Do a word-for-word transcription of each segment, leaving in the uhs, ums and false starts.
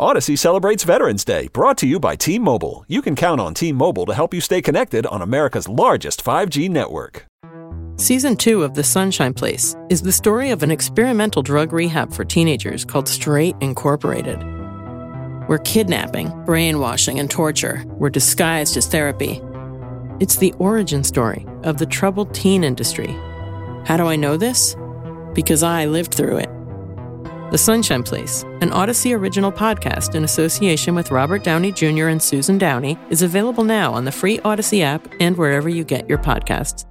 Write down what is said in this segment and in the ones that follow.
Odyssey celebrates Veterans Day, brought to you by T-Mobile. You can count on T-Mobile to help you stay connected on America's largest five G network. Season two of The Sunshine Place is the story of an experimental drug rehab for teenagers called Straight Incorporated, where kidnapping, brainwashing, and torture were disguised as therapy. It's the origin story of the troubled teen industry. How do I know this? Because I lived through it. The Sunshine Place, an Odyssey original podcast in association with Robert Downey Junior and Susan Downey, is available now on the free Odyssey app and wherever you get your podcasts.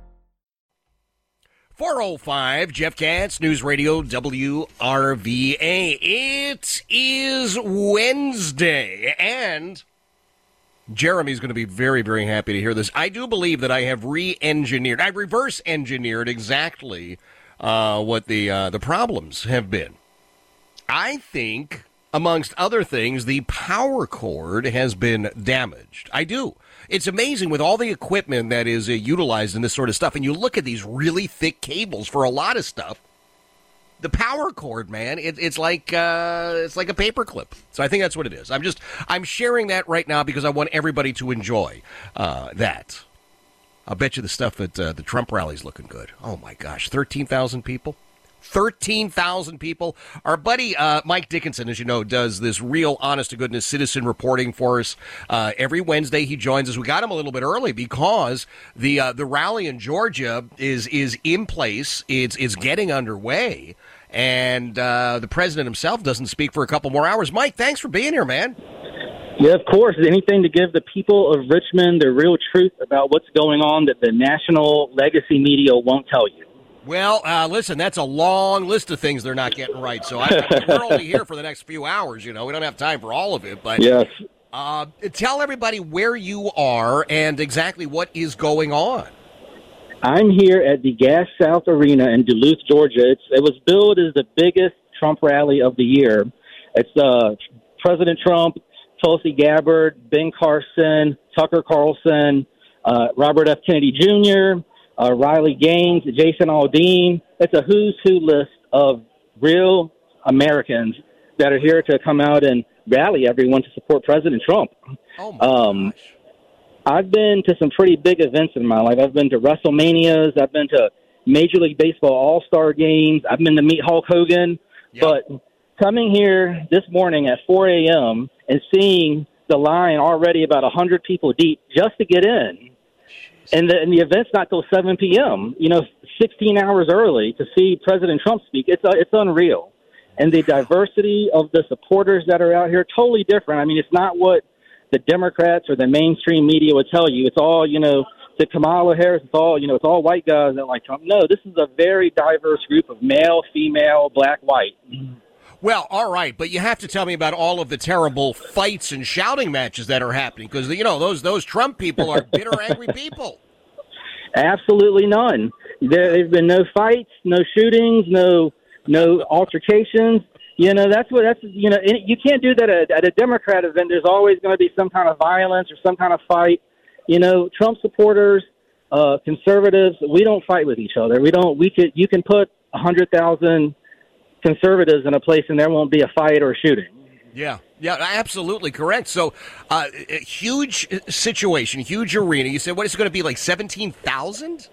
four oh five, Jeff Katz, News Radio W R V A. It is Wednesday, and Jeremy's going to be very, very happy to hear this. I do believe that I have re-engineered, I reverse-engineered exactly uh, what the uh, the problems have been. I think, amongst other things, the power cord has been damaged. I do. It's amazing with all the equipment that is uh, utilized in this sort of stuff, and you look at these really thick cables for a lot of stuff. The power cord, man, it, it's like uh, it's like a paperclip. So I think that's what it is. I'm just I'm sharing that right now because I want everybody to enjoy uh, that. I'll bet you the stuff at uh, the Trump rally's looking good. Oh my gosh, thirteen thousand people. thirteen thousand people. Our buddy uh, Mike Dickinson, as you know, does this real honest-to-goodness citizen reporting for us. Uh, every Wednesday he joins us. We got him a little bit early because the uh, the rally in Georgia is is in place. It's, it's getting underway. And uh, the president himself doesn't speak for a couple more hours. Mike, thanks for being here, man. Yeah, of course. Anything to give the people of Richmond the real truth about what's going on that the national legacy media won't tell you. Well, uh, listen, that's a long list of things they're not getting right. So I, we're only here for the next few hours. You know, we don't have time for all of it. But yes. uh, tell everybody where you are and exactly what is going on. I'm here at the Gas South Arena in Duluth, Georgia. It's, it was billed as the biggest Trump rally of the year. It's uh, President Trump, Tulsi Gabbard, Ben Carson, Tucker Carlson, uh, Robert F. Kennedy Junior, Uh, Riley Gaines, Jason Aldean. It's a who's who list of real Americans that are here to come out and rally everyone to support President Trump. Oh my um, gosh. I've been to some pretty big events in my life. I've been to WrestleManias. I've been to Major League Baseball All-Star games. I've been to meet Hulk Hogan. Yep. But coming here this morning at four a.m. and seeing the line already about one hundred people deep just to get in, And the, and the event's not till seven p.m., you know, sixteen hours early to see President Trump speak. It's uh, it's unreal. And the diversity of the supporters that are out here, totally different. I mean, it's not what the Democrats or the mainstream media would tell you. It's all, you know, to Kamala Harris, it's all, you know, it's all white guys that like Trump. No, this is a very diverse group of male, female, black, white. Well, all right, but you have to tell me about all of the terrible fights and shouting matches that are happening because, you know, those those Trump people are bitter, angry people. Absolutely none. There have been no fights, no shootings, no no altercations. You know, that's what that's, you know, you can't do that at, at a Democrat event. There's always going to be some kind of violence or some kind of fight. You know, Trump supporters, uh, conservatives, we don't fight with each other. We don't, we could, you can put a hundred thousand conservatives in a place and there won't be a fight or shooting. Yeah, yeah, absolutely correct. So, uh, a huge situation, huge arena. You said, what is it going to be, like seventeen thousand?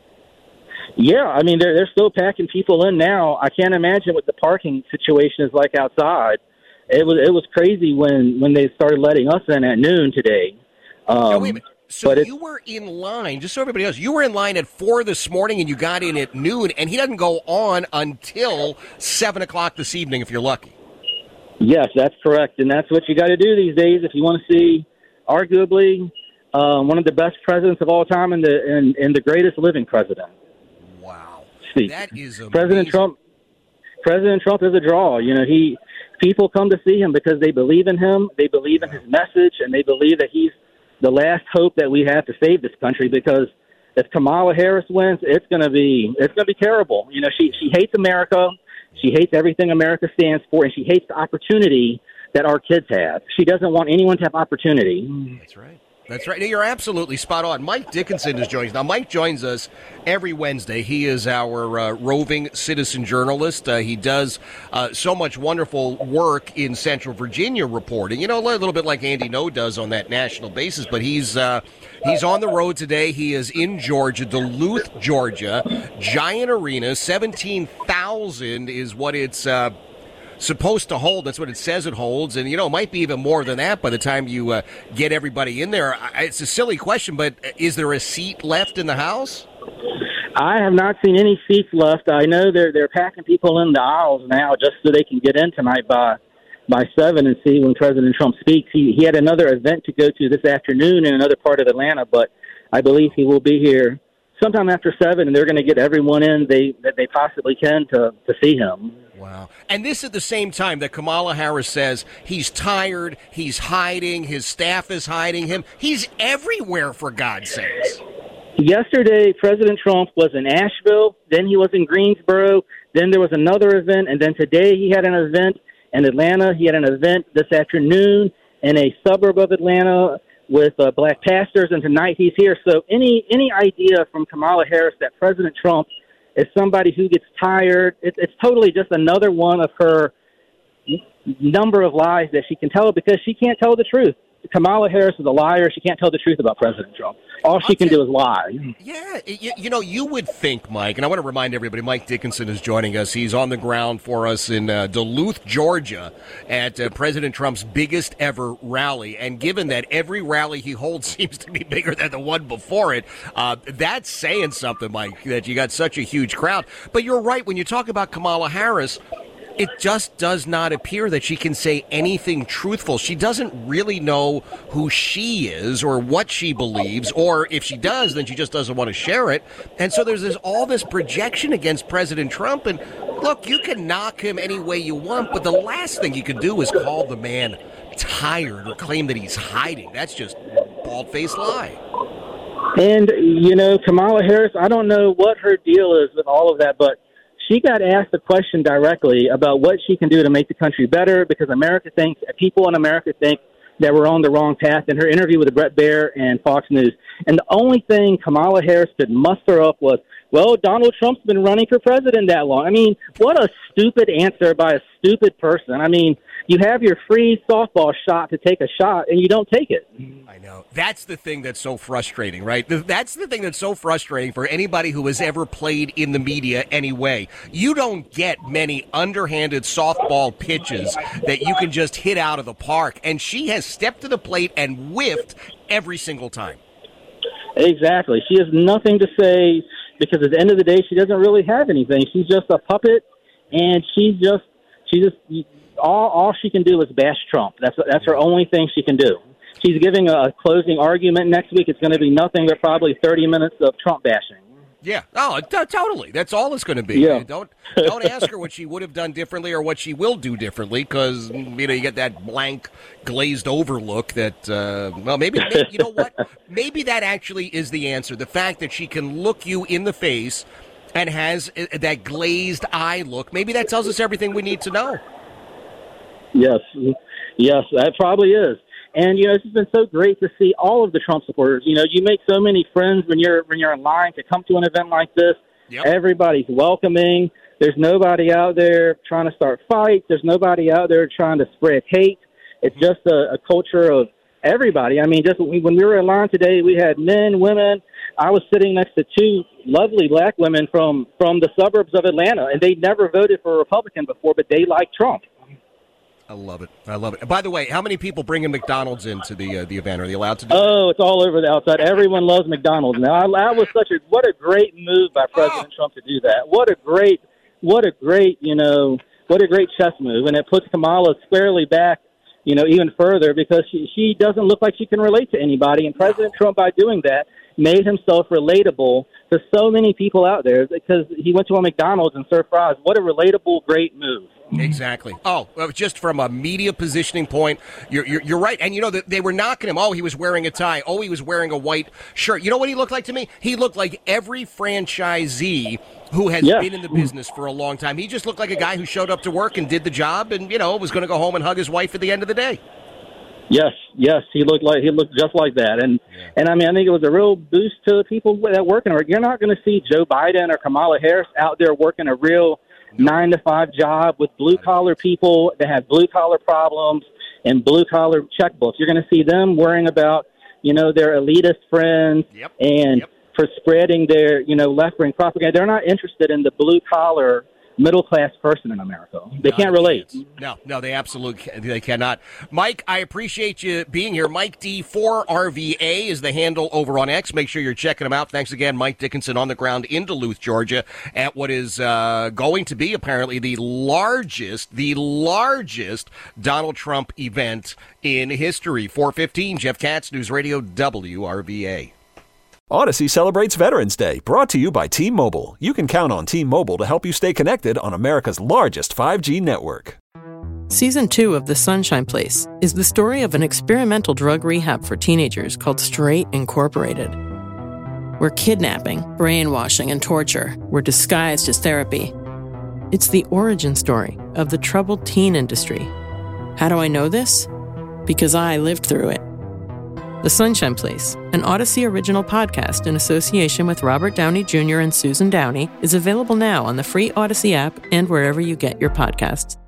Yeah, I mean, they're, they're still packing people in now. I can't imagine what the parking situation is like outside. It was it was crazy when, when they started letting us in at noon today. Um, now, wait a minute. So you were in line, just so everybody knows, you were in line at four this morning and you got in at noon, and he doesn't go on until seven o'clock this evening if you're lucky. Yes, that's correct, and that's what you got to do these days if you want to see, arguably, uh, one of the best presidents of all time and the and, and the greatest living president. Wow, see, that is amazing. President Trump. President Trump is a draw. You know, he people come to see him because they believe in him, they believe in his message, and they believe that he's the last hope that we have to save this country. Because if Kamala Harris wins, it's going to be it's going to be terrible. You know, she she hates America. She hates everything America stands for, and she hates the opportunity that our kids have. She doesn't want anyone to have opportunity. That's right. That's right. You're absolutely spot on. Mike Dickinson is joining us. Now, Mike joins us every Wednesday. He is our uh, roving citizen journalist. Uh, he does uh, so much wonderful work in Central Virginia reporting, you know, a little bit like Andy No does on that national basis. But he's uh, he's on the road today. He is in Georgia, Duluth, Georgia. Giant arena, seventeen thousand is what it's uh, supposed to hold. That's what it says it holds. And, you know, it might be even more than that by the time you uh, get everybody in there. I, it's a silly question, but is there a seat left in the House? I have not seen any seats left. I know they're they're packing people in the aisles now just so they can get in tonight by by seven and see when President Trump speaks. He he had another event to go to this afternoon in another part of Atlanta, but I believe he will be here sometime after seven, and they're going to get everyone in they that they possibly can to to see him. Wow. And this at the same time that Kamala Harris says he's tired, he's hiding, his staff is hiding him. He's everywhere, for God's sakes. Yesterday, President Trump was in Asheville, then he was in Greensboro, then there was another event, and then today he had an event in Atlanta. He had an event this afternoon in a suburb of Atlanta with uh, black pastors, and tonight he's here. So any any idea from Kamala Harris that President Trump is somebody who gets tired, it, it's totally just another one of her number of lies that she can tell because she can't tell the truth. Kamala Harris is a liar. She can't tell the truth about President Trump. All she can do is lie. Yeah, you, you know, you would think, Mike, and I want to remind everybody, Mike Dickinson is joining us. He's on the ground for us in uh, Duluth, Georgia, at uh, President Trump's biggest ever rally. And given that every rally he holds seems to be bigger than the one before it, uh, that's saying something, Mike, that you got such a huge crowd. But you're right, when you talk about Kamala Harris, it just does not appear that she can say anything truthful. She doesn't really know who she is or what she believes, or if she does, then she just doesn't want to share it. And so there's this, all this projection against President Trump. And look, you can knock him any way you want, but the last thing you can do is call the man tired or claim that he's hiding. That's just bald-faced lie. And, you know, Kamala Harris, I don't know what her deal is with all of that, but she got asked a question directly about what she can do to make the country better because America thinks, people in America think that we're on the wrong path in her interview with Brett Baer and Fox News. And the only thing Kamala Harris could muster up was, well, Donald Trump's been running for president that long. I mean, what a stupid answer by a stupid person. I mean, you have your free softball shot to take a shot, and you don't take it. I know. That's the thing that's so frustrating, right? That's the thing that's so frustrating for anybody who has ever played in the media anyway. You don't get many underhanded softball pitches that you can just hit out of the park, and she has stepped to the plate and whiffed every single time. Exactly. She has nothing to say because at the end of the day, she doesn't really have anything. She's just a puppet, and she's just, she just, all, all she can do is bash Trump. That's that's her only thing she can do. She's giving a closing argument next week. It's going to be nothing but probably thirty minutes of Trump bashing. Yeah. Oh, t- totally. That's all it's going to be. Yeah. Don't don't ask her what she would have done differently or what she will do differently because, you know, you get that blank, glazed over look that, uh, well, maybe, maybe, you know what? Maybe that actually is the answer. The fact that she can look you in the face and has uh, that glazed eye look, maybe that tells us everything we need to know. Yes. Yes, that probably is. And, you know, it's just been so great to see all of the Trump supporters. You know, you make so many friends when you're when you're in line to come to an event like this. Yep. Everybody's welcoming. There's nobody out there trying to start fights. There's nobody out there trying to spread hate. It's just a, a culture of everybody. I mean, just when we were in line today, we had men, women. I was sitting next to two lovely black women from, from the suburbs of Atlanta, and they never voted for a Republican before, but they like Trump. I love it. I love it. By the way, how many people bringing McDonald's into the uh, the event? Are they allowed to do Oh, that? It's all over the outside. Everyone loves McDonald's now. I, that was such a what a great move by President oh. Trump to do that. What a great, what a great, you know, what a great chess move, and it puts Kamala squarely back, you know, even further because she she doesn't look like she can relate to anybody, and President Trump, by doing that, made himself relatable to so many people out there because he went to a McDonald's and served fries. What a relatable, great move. Exactly. Oh, just from a media positioning point, you're, you're you're right. And, you know, they were knocking him. Oh, he was wearing a tie. Oh, he was wearing a white shirt. You know what he looked like to me? He looked like every franchisee who has yeah. been in the business for a long time. He just looked like a guy who showed up to work and did the job and, you know, was going to go home and hug his wife at the end of the day. Yes, yes, he looked like he looked just like that, and yeah. and I mean I think it was a real boost to the people that work in it. You're not going to see Joe Biden or Kamala Harris out there working a real nine to five job with blue collar people that have blue collar problems and blue collar checkbooks. You're going to see them worrying about you know their elitist friends yep. and yep. for spreading their you know left wing propaganda. They're not interested in the blue collar middle-class person in America. They no, can't relate. No, no, they absolutely they cannot. Mike, I appreciate you being here. Mike D four R V A is the handle over on X. Make sure you're checking him out. Thanks again, Mike Dickinson, on the ground in Duluth, Georgia, at what is uh, going to be apparently the largest, the largest Donald Trump event in history. four fifteen, Jeff Katz, News Radio W R V A. Odyssey celebrates Veterans Day, brought to you by T-Mobile. You can count on T-Mobile to help you stay connected on America's largest five G network. Season two of The Sunshine Place is the story of an experimental drug rehab for teenagers called Straight Incorporated, where kidnapping, brainwashing, and torture were disguised as therapy. It's the origin story of the troubled teen industry. How do I know this? Because I lived through it. The Sunshine Place, an Odyssey original podcast in association with Robert Downey Junior and Susan Downey, is available now on the free Odyssey app and wherever you get your podcasts.